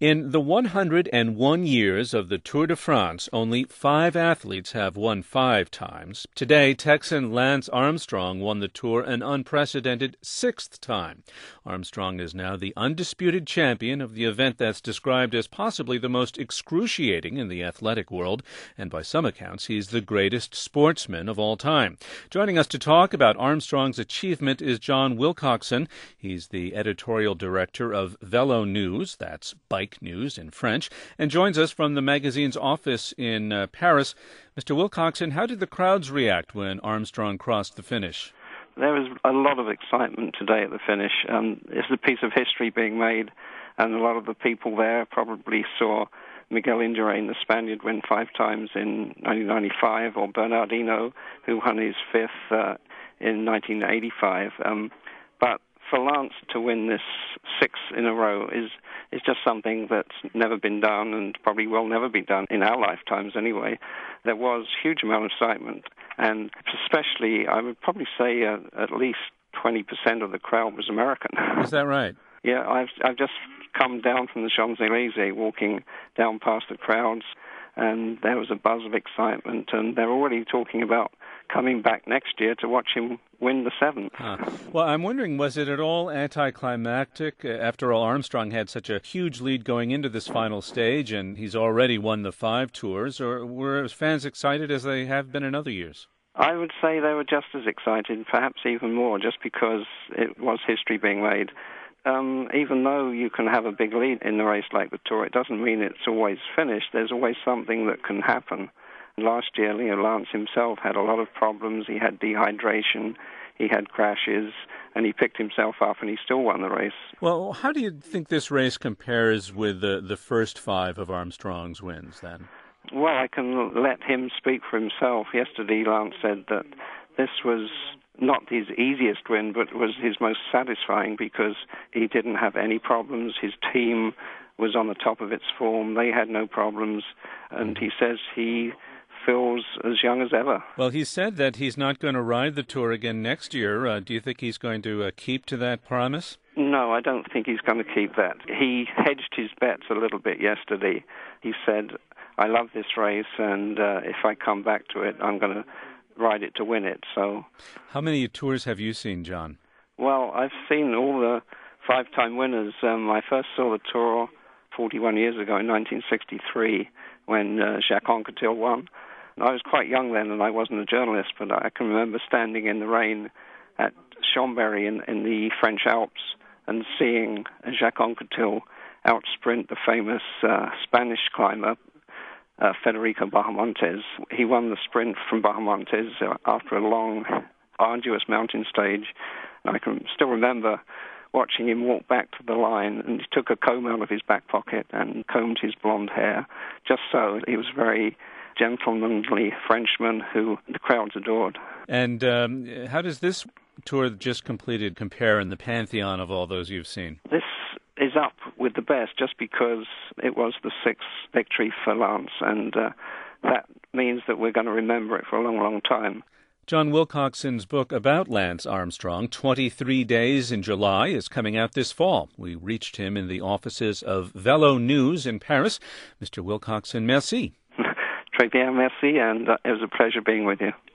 In the 101 years of the Tour de France, only 5 athletes have won 5 times. Today, Texan Lance Armstrong won the Tour an unprecedented 6th time. Armstrong is now the undisputed champion of the event that's described as possibly the most excruciating in the athletic world, and by some accounts, he's the greatest sportsman of all time. Joining us to talk about Armstrong's achievement is John Wilcoxon. He's the editorial director of Velo News, that's bike news in French, and joins us from the magazine's office in Paris. Mr. Wilcoxon, how did the crowds react when Armstrong crossed the finish? There was a lot of excitement today at the finish. It's a piece of history being made, and a lot of the people there probably saw Miguel Indurain, the Spaniard, win 5 times in 1995, or Bernardino, who won his 5th in 1985. But for Lance to win this 6th in a row is just something that's never been done and probably will never be done in our lifetimes anyway. There was a huge amount of excitement, and especially, I would probably say at least 20% of the crowd was American. Is that right? Yeah, I've just come down from the Champs-Élysées, walking down past the crowds, and there was a buzz of excitement, and they're already talking about coming back next year to watch him win the 7th. Well, I'm wondering, was it at all anticlimactic? After all, Armstrong had such a huge lead going into this final stage, and he's already won the 5 tours. Or were fans excited as they have been in other years? I would say they were just as excited, perhaps even more, just because it was history being made. Even though you can have a big lead in a race like the Tour, it doesn't mean it's always finished. There's always something that can happen. Last year, Lance himself had a lot of problems. He had dehydration, he had crashes, and he picked himself up and he still won the race. Well, how do you think this race compares with the first 5 of Armstrong's wins, then? Well, I can let him speak for himself. Yesterday, Lance said that this was not his easiest win, but was his most satisfying because he didn't have any problems. His team was on the top of its form. They had no problems. And he says he feels as young as ever. Well, he said that he's not going to ride the Tour again next year. Do you think he's going to keep to that promise? No, I don't think he's going to keep that. He hedged his bets a little bit yesterday. He said, I love this race, and if I come back to it, I'm going to ride it to win it. So, how many tours have you seen, John? Well, I've seen all the 5-time winners. I first saw the Tour 41 years ago in 1963 when Jacques Anquetil won. I was quite young then, and I wasn't a journalist, but I can remember standing in the rain at Chambéry in the French Alps and seeing Jacques Anquetil outsprint the famous Spanish climber, Federico Bahamontes. He won the sprint from Bahamontes after a long, arduous mountain stage. I can still remember watching him walk back to the line, and he took a comb out of his back pocket and combed his blonde hair, just so. He was a very gentlemanly Frenchman who the crowds adored. And how does this tour just completed compare in the pantheon of all those you've seen? This is up with the best just because it was the 6th victory for Lance, and that means that we're going to remember it for a long, long time. John Wilcoxon's book about Lance Armstrong, 23 Days in July, is coming out this fall. We reached him in the offices of Velo News in Paris. Mr. Wilcoxon, merci. Très bien, merci, and it was a pleasure being with you.